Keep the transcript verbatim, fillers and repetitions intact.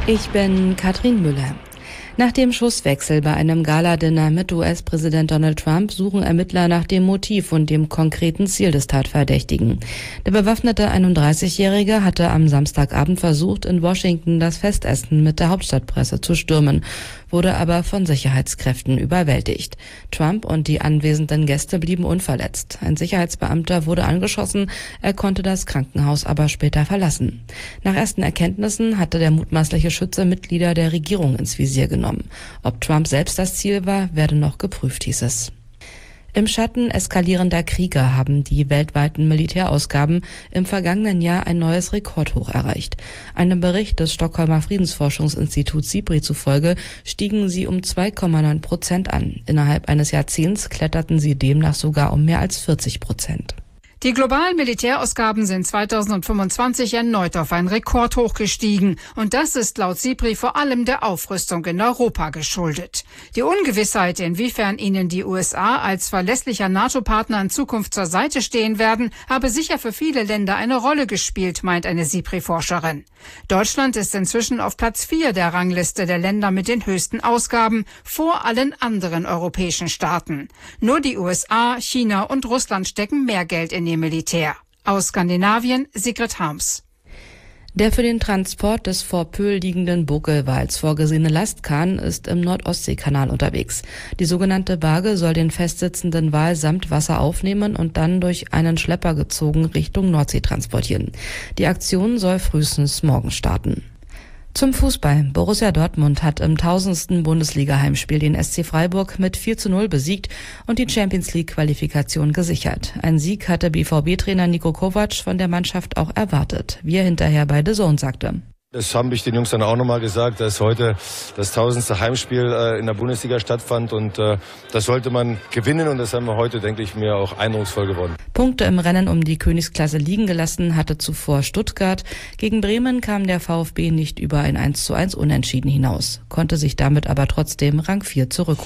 Ich bin Katrin Müller. Nach dem Schusswechsel bei einem Galadinner mit U S-Präsident Donald Trump suchen Ermittler nach dem Motiv und dem konkreten Ziel des Tatverdächtigen. Der bewaffnete einunddreißigjährige hatte am Samstagabend versucht, in Washington das Festessen mit der Hauptstadtpresse zu stürmen, wurde aber von Sicherheitskräften überwältigt. Trump und die anwesenden Gäste blieben unverletzt. Ein Sicherheitsbeamter wurde angeschossen, er konnte das Krankenhaus aber später verlassen. Nach ersten Erkenntnissen hatte der mutmaßliche Schütze Mitglieder der Regierung ins Visier genommen. Ob Trump selbst das Ziel war, werde noch geprüft, hieß es. Im Schatten eskalierender Kriege haben die weltweiten Militärausgaben im vergangenen Jahr ein neues Rekordhoch erreicht. Einem Bericht des Stockholmer Friedensforschungsinstituts SIPRI zufolge stiegen sie um zwei Komma neun Prozent an. Innerhalb eines Jahrzehnts kletterten sie demnach sogar um mehr als vierzig Prozent. Die globalen Militärausgaben sind zweitausendfünfundzwanzig erneut auf ein Rekordhoch gestiegen. Und das ist laut SIPRI vor allem der Aufrüstung in Europa geschuldet. Die Ungewissheit, inwiefern ihnen die U S A als verlässlicher NATO-Partner in Zukunft zur Seite stehen werden, habe sicher für viele Länder eine Rolle gespielt, meint eine SIPRI-Forscherin. Deutschland ist inzwischen auf Platz vier der Rangliste der Länder mit den höchsten Ausgaben, vor allen anderen europäischen Staaten. Nur die U S A, China und Russland stecken mehr Geld in ihr Militär. Aus Skandinavien, Sigrid Harms. Der für den Transport des vor Pöhl liegenden Buckelwals vorgesehene Lastkahn ist im Nordostseekanal unterwegs. Die sogenannte Barge soll den festsitzenden Wal samt Wasser aufnehmen und dann durch einen Schlepper gezogen Richtung Nordsee transportieren. Die Aktion soll frühestens morgen starten. Zum Fußball. Borussia Dortmund hat im tausendsten Bundesliga-Heimspiel den S C Freiburg mit vier zu null besiegt und die Champions-League-Qualifikation gesichert. Ein Sieg hatte B V B-Trainer Niko Kovac von der Mannschaft auch erwartet, wie er hinterher bei The Zone sagte. Das habe ich den Jungs dann auch nochmal gesagt, dass heute das tausendste Heimspiel äh, in der Bundesliga stattfand und äh, das sollte man gewinnen und das haben wir heute, denke ich mir, auch eindrucksvoll gewonnen. Punkte im Rennen um die Königsklasse liegen gelassen hatte zuvor Stuttgart. Gegen Bremen kam der VfB nicht über ein eins zu eins Unentschieden hinaus, konnte sich damit aber trotzdem Rang vier zurückholen.